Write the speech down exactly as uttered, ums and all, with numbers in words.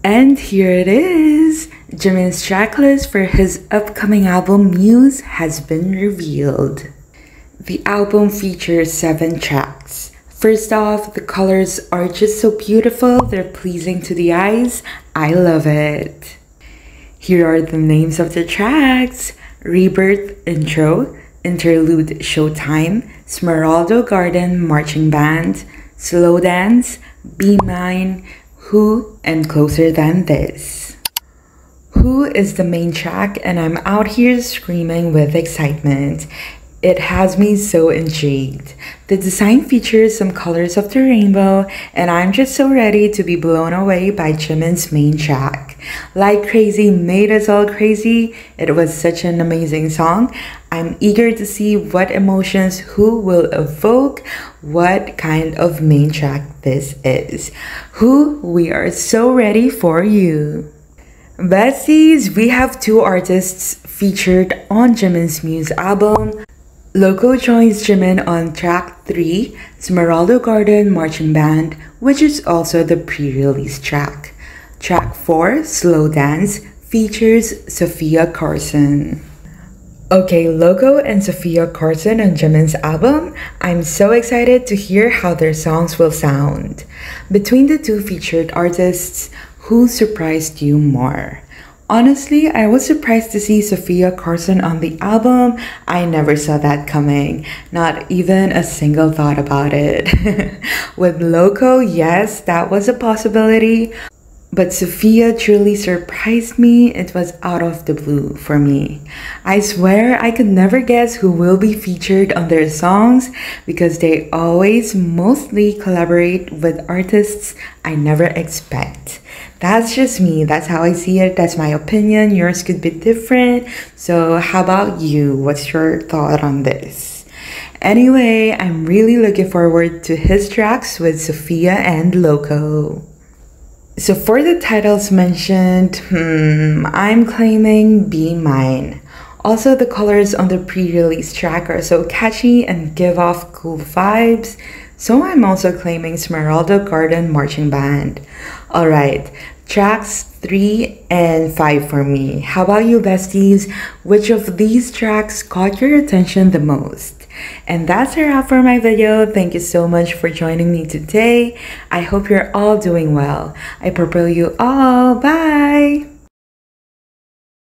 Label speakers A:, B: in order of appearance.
A: And here it is! Jimin's tracklist for his upcoming album Muse has been revealed. The album features seven tracks. First off, the colors are just so beautiful, they're pleasing to the eyes. I love it. Here are the names of the tracks: Rebirth Intro, Interlude Showtime, Smeraldo Garden Marching Band, Slow Dance, Be Mine, Who, and Closer Than This. Who is the main track, and I'm out here screaming with excitement. It has me so intrigued. The design features some colors of the rainbow, and I'm just so ready to be blown away by Jimin's main track. Like Crazy made us all crazy. It was such an amazing song. I'm eager to see what emotions Who will evoke, what kind of main track this is. Who, we are so ready for you. Besties, we have two artists featured on Jimin's Muse album. Loco joins Jimin on track three, Smeraldo Garden Marching Band, which is also the pre-release track. Track four, Slow Dance, features Sofia Carson. Okay, Loco and Sofia Carson on Jimin's album, I'm so excited to hear how their songs will sound. Between the two featured artists, who surprised you more? Honestly, I was surprised to see Sofia Carson on the album. I never saw that coming. Not even a single thought about it. With Loco, yes, that was a possibility. But Sofia truly surprised me. It was out of the blue for me. I swear I could never guess who will be featured on their songs because they always mostly collaborate with artists I never expect. That's just me. That's how I see it. That's my opinion. Yours could be different. So how about you? What's your thought on this? Anyway, I'm really looking forward to his tracks with Sofia and Loco. So for the titles mentioned, hmm, I'm claiming Be Mine. Also, the colors on the pre-release track are so catchy and give off cool vibes. So I'm also claiming Smeraldo Garden Marching Band. Alright, tracks three and five for me. How about you, besties? Which of these tracks caught your attention the most? And that's a wrap for my video. Thank you so much for joining me today. I hope you're all doing well. I purple you all. Bye!